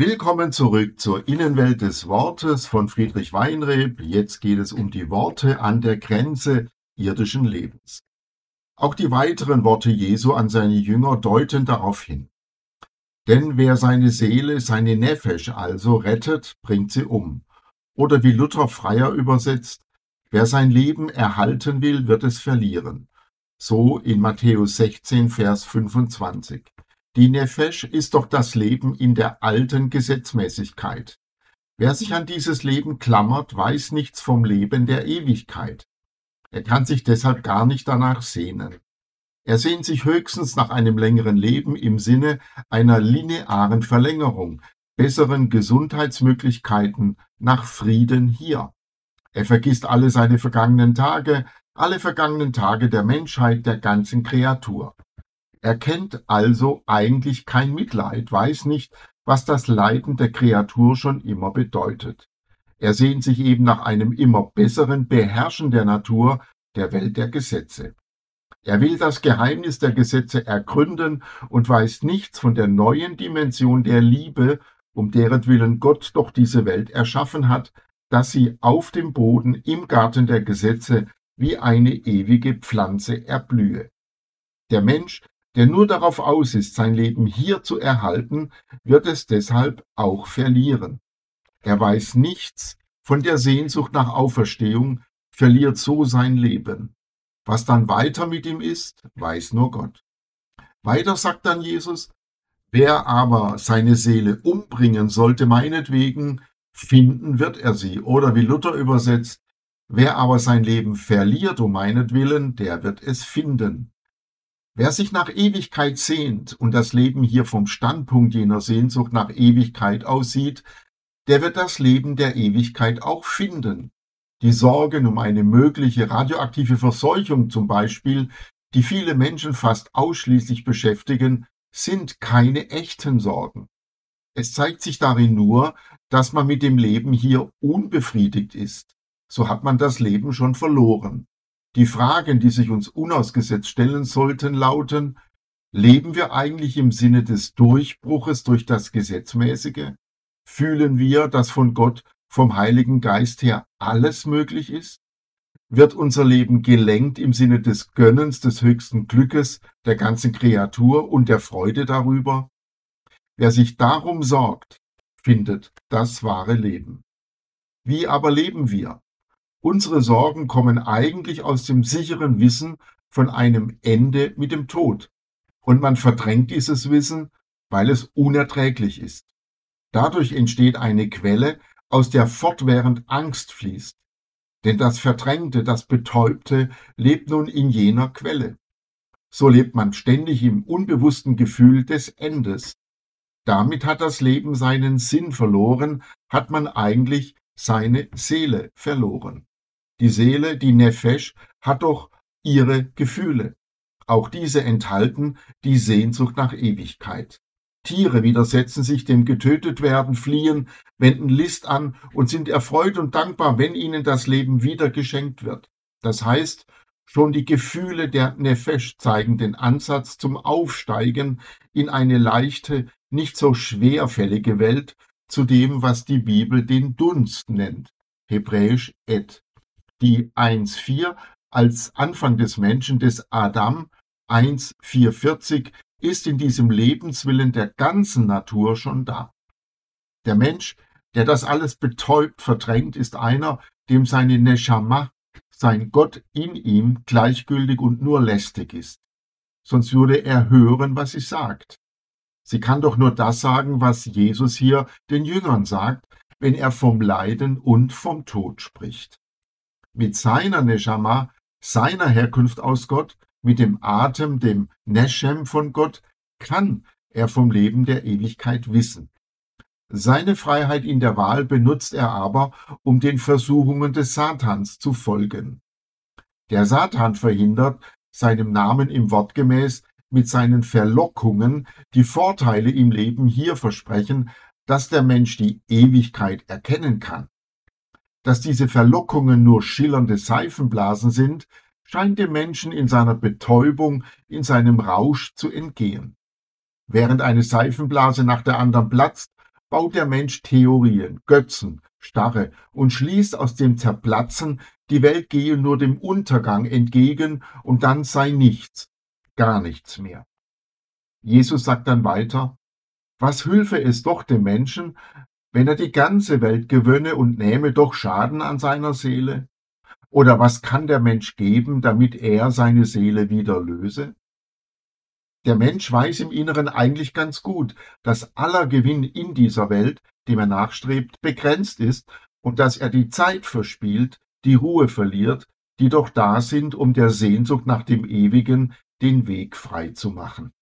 Willkommen zurück zur Innenwelt des Wortes von Friedrich Weinreb. Jetzt geht es um die Worte an der Grenze irdischen Lebens. Auch die weiteren Worte Jesu an seine Jünger deuten darauf hin. Denn wer seine Seele, seine Nefesh also rettet, bringt sie um. Oder wie Luther freier übersetzt, wer sein Leben erhalten will, wird es verlieren. So in Matthäus 16, Vers 25. Die Nefesh ist doch das Leben in der alten Gesetzmäßigkeit. Wer sich an dieses Leben klammert, weiß nichts vom Leben der Ewigkeit. Er kann sich deshalb gar nicht danach sehnen. Er sehnt sich höchstens nach einem längeren Leben im Sinne einer linearen Verlängerung, besseren Gesundheitsmöglichkeiten, nach Frieden hier. Er vergisst alle seine vergangenen Tage, alle vergangenen Tage der Menschheit, der ganzen Kreatur. Er kennt also eigentlich kein Mitleid, weiß nicht, was das Leiden der Kreatur schon immer bedeutet. Er sehnt sich eben nach einem immer besseren Beherrschen der Natur, der Welt der Gesetze. Er will das Geheimnis der Gesetze ergründen und weiß nichts von der neuen Dimension der Liebe, um deretwillen Gott doch diese Welt erschaffen hat, dass sie auf dem Boden im Garten der Gesetze wie eine ewige Pflanze erblühe. Der Mensch, der nur darauf aus ist, sein Leben hier zu erhalten, wird es deshalb auch verlieren. Er weiß nichts von der Sehnsucht nach Auferstehung, verliert so sein Leben. Was dann weiter mit ihm ist, weiß nur Gott. Weiter sagt dann Jesus, wer aber seine Seele umbringen sollte meinetwegen, finden wird er sie. Oder wie Luther übersetzt, wer aber sein Leben verliert um meinetwillen, der wird es finden. Wer sich nach Ewigkeit sehnt und das Leben hier vom Standpunkt jener Sehnsucht nach Ewigkeit aussieht, der wird das Leben der Ewigkeit auch finden. Die Sorgen um eine mögliche radioaktive Verseuchung zum Beispiel, die viele Menschen fast ausschließlich beschäftigen, sind keine echten Sorgen. Es zeigt sich darin nur, dass man mit dem Leben hier unbefriedigt ist. So hat man das Leben schon verloren. Die Fragen, die sich uns unausgesetzt stellen sollten, lauten: Leben wir eigentlich im Sinne des Durchbruches durch das Gesetzmäßige? Fühlen wir, dass von Gott, vom Heiligen Geist her alles möglich ist? Wird unser Leben gelenkt im Sinne des Gönnens, des höchsten Glückes, der ganzen Kreatur und der Freude darüber? Wer sich darum sorgt, findet das wahre Leben. Wie aber leben wir? Unsere Sorgen kommen eigentlich aus dem sicheren Wissen von einem Ende mit dem Tod. Und man verdrängt dieses Wissen, weil es unerträglich ist. Dadurch entsteht eine Quelle, aus der fortwährend Angst fließt. Denn das Verdrängte, das Betäubte lebt nun in jener Quelle. So lebt man ständig im unbewussten Gefühl des Endes. Damit hat das Leben seinen Sinn verloren, hat man eigentlich seine Seele verloren. Die Seele, die Nefesh, hat doch ihre Gefühle. Auch diese enthalten die Sehnsucht nach Ewigkeit. Tiere widersetzen sich dem Getötetwerden, fliehen, wenden List an und sind erfreut und dankbar, wenn ihnen das Leben wieder geschenkt wird. Das heißt, schon die Gefühle der Nefesh zeigen den Ansatz zum Aufsteigen in eine leichte, nicht so schwerfällige Welt, zu dem, was die Bibel den Dunst nennt, hebräisch Et. Die 1,4 als Anfang des Menschen, des Adam, 1,440, ist in diesem Lebenswillen der ganzen Natur schon da. Der Mensch, der das alles betäubt, verdrängt, ist einer, dem seine Neshama, sein Gott in ihm, gleichgültig und nur lästig ist. Sonst würde er hören, was sie sagt. Sie kann doch nur das sagen, was Jesus hier den Jüngern sagt, wenn er vom Leiden und vom Tod spricht. Mit seiner Neshama, seiner Herkunft aus Gott, mit dem Atem, dem Neshem von Gott, kann er vom Leben der Ewigkeit wissen. Seine Freiheit in der Wahl benutzt er aber, um den Versuchungen des Satans zu folgen. Der Satan verhindert, seinem Namen im Wort gemäß, mit seinen Verlockungen die Vorteile im Leben hier versprechen, dass der Mensch die Ewigkeit erkennen kann. Dass diese Verlockungen nur schillernde Seifenblasen sind, scheint dem Menschen in seiner Betäubung, in seinem Rausch zu entgehen. Während eine Seifenblase nach der anderen platzt baut der Mensch Theorien, Götzen, Starre und schließt aus dem Zerplatzen, die Welt gehe nur dem Untergang entgegen und dann sei nichts, gar nichts mehr. Jesus sagt dann weiter: Was hülfe es doch dem Menschen, wenn er die ganze Welt gewönne und nähme doch Schaden an seiner Seele? Oder was kann der Mensch geben, damit er seine Seele wieder löse? Der Mensch weiß im Inneren eigentlich ganz gut, dass aller Gewinn in dieser Welt, dem er nachstrebt, begrenzt ist und dass er die Zeit verspielt, die Ruhe verliert, die doch da sind, um der Sehnsucht nach dem Ewigen den Weg frei zu machen.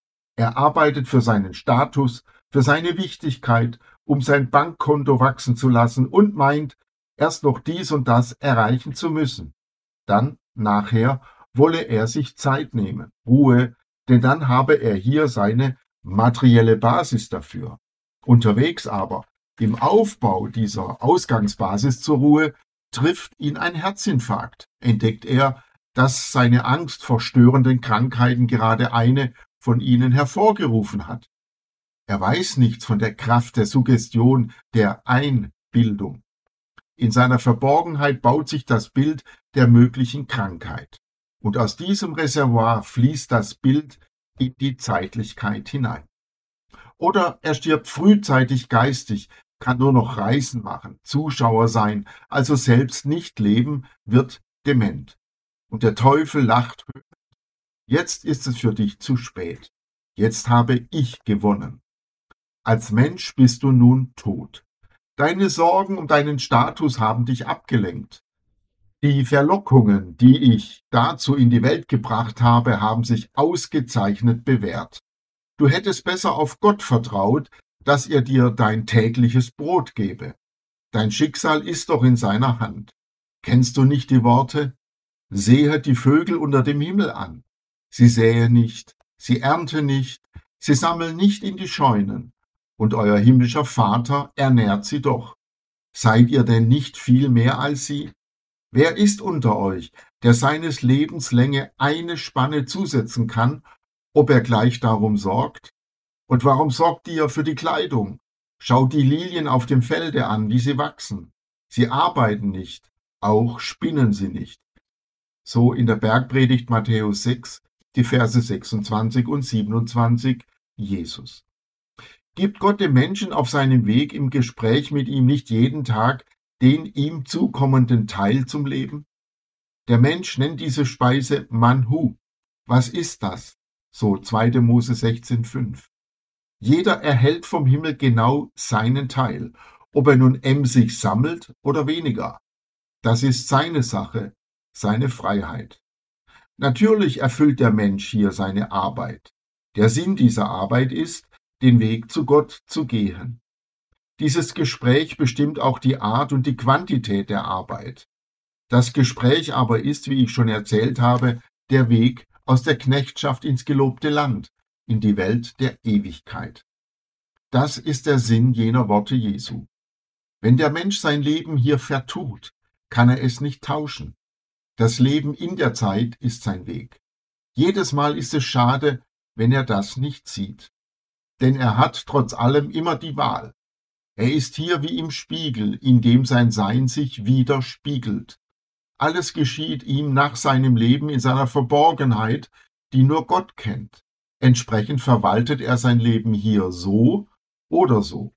Er arbeitet für seinen Status, für seine Wichtigkeit, um sein Bankkonto wachsen zu lassen und meint, erst noch dies und das erreichen zu müssen. Dann, nachher, wolle er sich Zeit nehmen, Ruhe, denn dann habe er hier seine materielle Basis dafür. Unterwegs aber, im Aufbau dieser Ausgangsbasis zur Ruhe, trifft ihn ein Herzinfarkt. Entdeckt er, dass seine Angst vor störenden Krankheiten gerade eine von ihnen hervorgerufen hat. Er weiß nichts von der Kraft der Suggestion, der Einbildung. In seiner Verborgenheit baut sich das Bild der möglichen Krankheit. Und aus diesem Reservoir fließt das Bild in die Zeitlichkeit hinein. Oder er stirbt frühzeitig geistig, kann nur noch Reisen machen, Zuschauer sein, also selbst nicht leben, wird dement. Und der Teufel lacht: Jetzt ist es für dich zu spät. Jetzt habe ich gewonnen. Als Mensch bist du nun tot. Deine Sorgen um deinen Status haben dich abgelenkt. Die Verlockungen, die ich dazu in die Welt gebracht habe, haben sich ausgezeichnet bewährt. Du hättest besser auf Gott vertraut, dass er dir dein tägliches Brot gebe. Dein Schicksal ist doch in seiner Hand. Kennst du nicht die Worte? Sehet die Vögel unter dem Himmel an. Sie säen nicht, sie ernten nicht, sie sammeln nicht in die Scheunen, und euer himmlischer Vater ernährt sie doch. Seid ihr denn nicht viel mehr als sie? Wer ist unter euch, der seines Lebens Länge eine Spanne zusetzen kann, ob er gleich darum sorgt? Und warum sorgt ihr für die Kleidung? Schaut die Lilien auf dem Felde an, wie sie wachsen. Sie arbeiten nicht, auch spinnen sie nicht. So in der Bergpredigt Matthäus 6, die Verse 26 und 27, Jesus. Gibt Gott dem Menschen auf seinem Weg im Gespräch mit ihm nicht jeden Tag den ihm zukommenden Teil zum Leben? Der Mensch nennt diese Speise Manhu. Was ist das? So 2. Mose 16,5. Jeder erhält vom Himmel genau seinen Teil, ob er nun emsig sammelt oder weniger. Das ist seine Sache, seine Freiheit. Natürlich erfüllt der Mensch hier seine Arbeit. Der Sinn dieser Arbeit ist, den Weg zu Gott zu gehen. Dieses Gespräch bestimmt auch die Art und die Quantität der Arbeit. Das Gespräch aber ist, wie ich schon erzählt habe, der Weg aus der Knechtschaft ins gelobte Land, in die Welt der Ewigkeit. Das ist der Sinn jener Worte Jesu. Wenn der Mensch sein Leben hier vertut, kann er es nicht tauschen. Das Leben in der Zeit ist sein Weg. Jedes Mal ist es schade, wenn er das nicht sieht. Denn er hat trotz allem immer die Wahl. Er ist hier wie im Spiegel, in dem sein Sein sich widerspiegelt. Alles geschieht ihm nach seinem Leben in seiner Verborgenheit, die nur Gott kennt. Entsprechend verwaltet er sein Leben hier so oder so.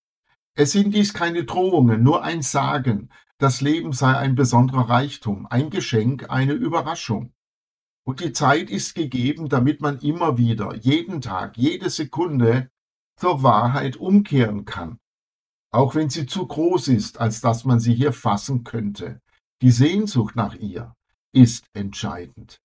Es sind dies keine Drohungen, nur ein Sagen, das Leben sei ein besonderer Reichtum, ein Geschenk, eine Überraschung. Und die Zeit ist gegeben, damit man immer wieder, jeden Tag, jede Sekunde zur Wahrheit umkehren kann. Auch wenn sie zu groß ist, als dass man sie hier fassen könnte. Die Sehnsucht nach ihr ist entscheidend.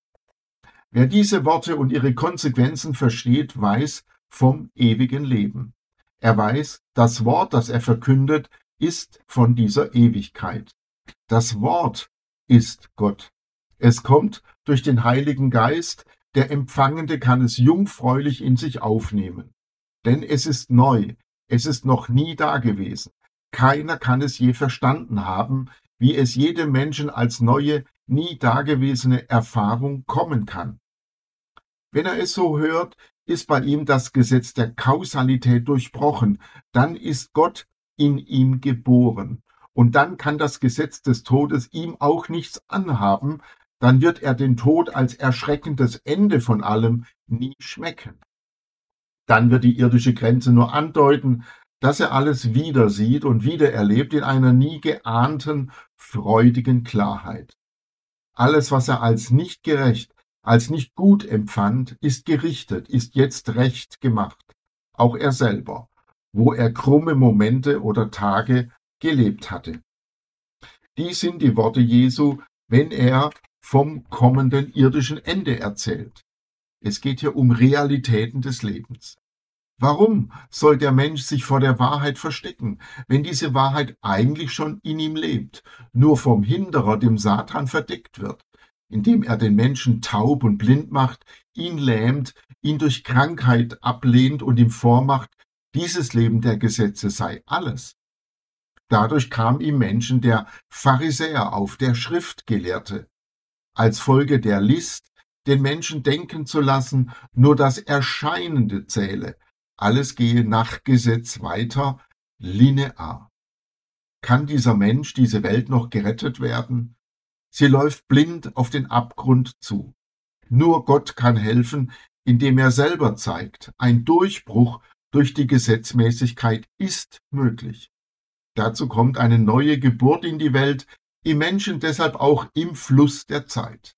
Wer diese Worte und ihre Konsequenzen versteht, weiß vom ewigen Leben. Er weiß, das Wort, das er verkündet, ist von dieser Ewigkeit. Das Wort ist Gott. Es kommt durch den Heiligen Geist, der Empfangende kann es jungfräulich in sich aufnehmen. Denn es ist neu, es ist noch nie dagewesen. Keiner kann es je verstanden haben, wie es jedem Menschen als neue, nie dagewesene Erfahrung kommen kann. Wenn er es so hört, ist bei ihm das Gesetz der Kausalität durchbrochen. Dann ist Gott in ihm geboren. Und dann kann das Gesetz des Todes ihm auch nichts anhaben. Dann wird er den Tod als erschreckendes Ende von allem nie schmecken. Dann wird die irdische Grenze nur andeuten, dass er alles wieder sieht und wieder erlebt in einer nie geahnten, freudigen Klarheit. Alles, was er als nicht gerecht, als nicht gut empfand, ist gerichtet, ist jetzt recht gemacht. Auch er selber, wo er krumme Momente oder Tage gelebt hatte. Dies sind die Worte Jesu, wenn er vom kommenden irdischen Ende erzählt. Es geht hier um Realitäten des Lebens. Warum soll der Mensch sich vor der Wahrheit verstecken, wenn diese Wahrheit eigentlich schon in ihm lebt, nur vom Hinderer, dem Satan, verdeckt wird, indem er den Menschen taub und blind macht, ihn lähmt, ihn durch Krankheit ablehnt und ihm vormacht, dieses Leben der Gesetze sei alles? Dadurch kam ihm Menschen der Pharisäer auf, der Schriftgelehrte, als Folge der List, den Menschen denken zu lassen, nur das Erscheinende zähle. Alles gehe nach Gesetz weiter, linear. Kann dieser Mensch, diese Welt noch gerettet werden? Sie läuft blind auf den Abgrund zu. Nur Gott kann helfen, indem er selber zeigt, ein Durchbruch durch die Gesetzmäßigkeit ist möglich. Dazu kommt eine neue Geburt in die Welt, im Menschen deshalb auch im Fluss der Zeit.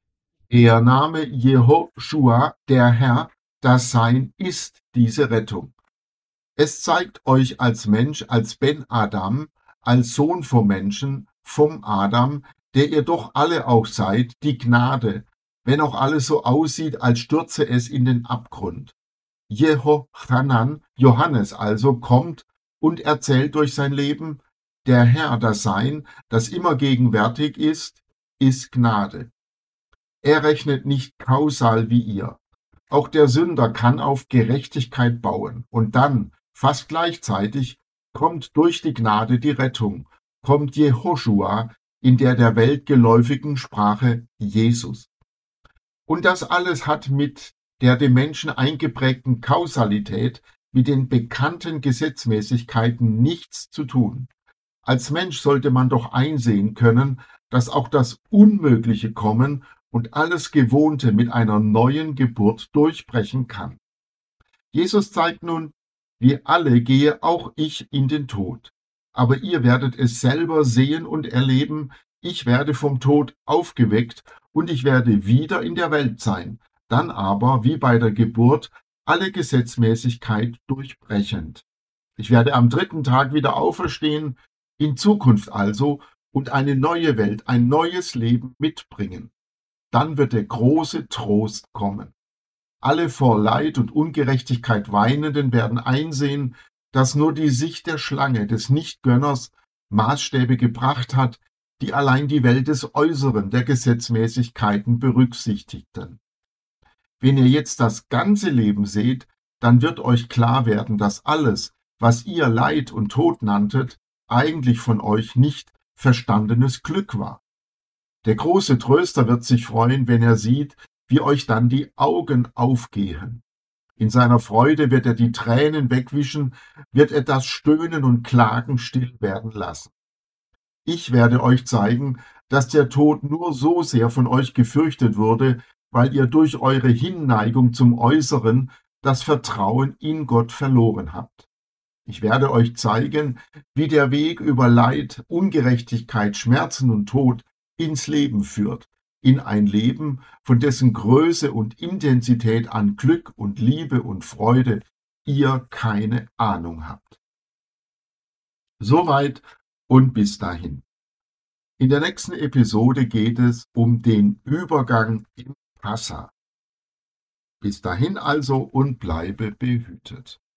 Der Name Jehoschua, der Herr, das Sein ist diese Rettung. Es zeigt euch als Mensch, als Ben Adam, als Sohn vom Menschen, vom Adam, der ihr doch alle auch seid, die Gnade, wenn auch alles so aussieht, als stürze es in den Abgrund. Jehochanan, Johannes also, kommt und erzählt durch sein Leben, der Herr, das Sein, das immer gegenwärtig ist Gnade. Er rechnet nicht kausal wie ihr. Auch der Sünder kann auf Gerechtigkeit bauen. Und dann, fast gleichzeitig, kommt durch die Gnade die Rettung, kommt Jehoschua in der Welt geläufigen Sprache Jesus. Und das alles hat mit der dem Menschen eingeprägten Kausalität, mit den bekannten Gesetzmäßigkeiten nichts zu tun. Als Mensch sollte man doch einsehen können, dass auch das Unmögliche kommen und alles Gewohnte mit einer neuen Geburt durchbrechen kann. Jesus zeigt nun, wie alle gehe auch ich in den Tod. Aber ihr werdet es selber sehen und erleben, ich werde vom Tod aufgeweckt und ich werde wieder in der Welt sein, dann aber, wie bei der Geburt, alle Gesetzmäßigkeit durchbrechend. Ich werde am 3. Tag wieder auferstehen, in Zukunft also, und eine neue Welt, ein neues Leben mitbringen. Dann wird der große Trost kommen. Alle vor Leid und Ungerechtigkeit Weinenden werden einsehen, dass nur die Sicht der Schlange, des Nichtgönners, Maßstäbe gebracht hat, die allein die Welt des Äußeren, der Gesetzmäßigkeiten berücksichtigten. Wenn ihr jetzt das ganze Leben seht, dann wird euch klar werden, dass alles, was ihr Leid und Tod nanntet, eigentlich von euch nicht verstandenes Glück war. Der große Tröster wird sich freuen, wenn er sieht, wie euch dann die Augen aufgehen. In seiner Freude wird er die Tränen wegwischen, wird er das Stöhnen und Klagen still werden lassen. Ich werde euch zeigen, dass der Tod nur so sehr von euch gefürchtet wurde, weil ihr durch eure Hinneigung zum Äußeren das Vertrauen in Gott verloren habt. Ich werde euch zeigen, wie der Weg über Leid, Ungerechtigkeit, Schmerzen und Tod ins Leben führt, in ein Leben, von dessen Größe und Intensität an Glück und Liebe und Freude ihr keine Ahnung habt. Soweit und bis dahin. In der nächsten Episode geht es um den Übergang im Passa. Bis dahin also und bleibe behütet.